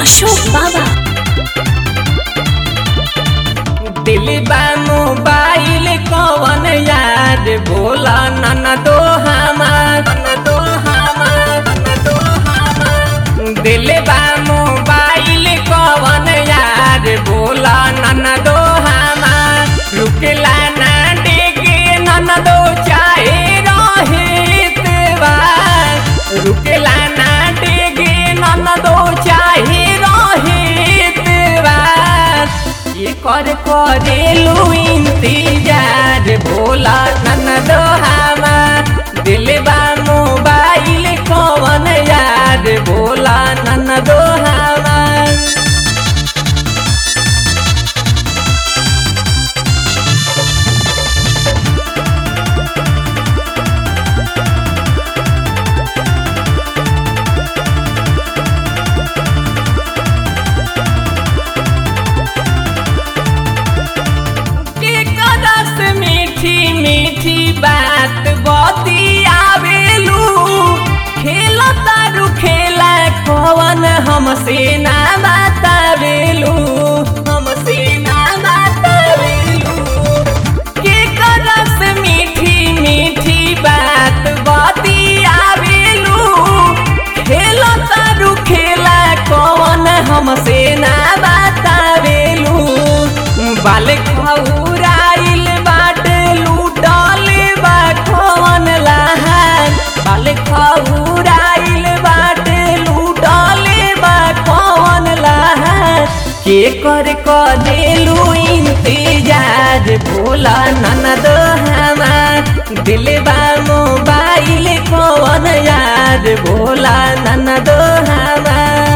अशोक बाबा। दिलबा मोबाइल कवन याद बोला ननदो हमार दिलबा मोबाइल कवन याद बोला ननदो हमार रुकला ना डेगे ननदो चाहे रहित बार रुकला ना डेगे ननदो चाहे रहित बार ये कर करेलू इंतजार भोला ननदो हमार दिलबा मोबाइल कवन याद भोला ननदो हमार। मीठी मीठी बात बतियावेलू खेला तारू खेला कवन हमसे ना बतावेलू हमसे ना बतावेलू के करस मीठी मीठी बात बतियावेलू खेला तारू खेला कवन हमसे ना बतावेलू बाल खौराइल बाल खौराइल बाटे लूटले बा कौन लहार के कर करेलू इंतजार भोला ननदो हमार दिलबा मोबाइल कवन याद भोला ननदो हमार।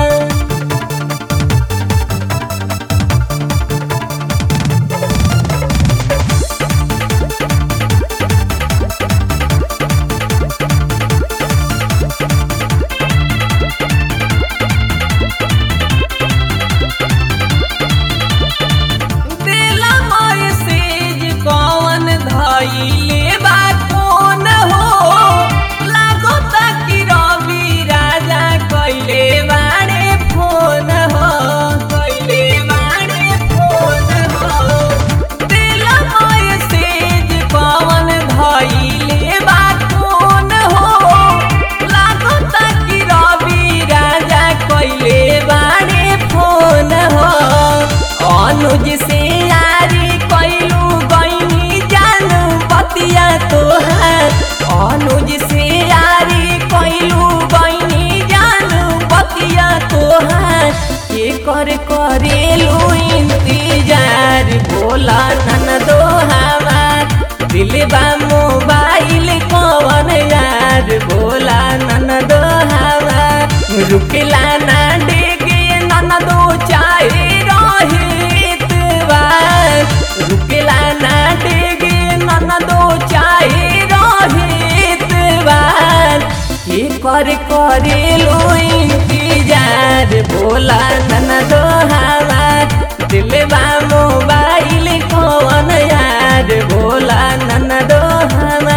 धइले बा कौन हो लागता कि रवि राजा कइले बाड़े फोन हो कइले बाड़े फोन हो दिला मैसेज कौन धइले बा कौन हो लागता कि रवि राजा कइले बाड़े फोन हो अनुज से यारी कइलू तोहार अनुज से यारी कइलू बहनी जानू बतिया तोहार के कर करेलू इंतजार भोला ननदो हमार दिलबा मोबाइल कवन याद भोला ननदो हमार रुकला ना डेगे ननदो चाहे रहित बार रुकला ना डेगे ननदो चाहे रहित बार के कर करेलू इंतजार भोला ननदो हमार दिलबा मोबाइल कवन याद भोला ननदो हमार।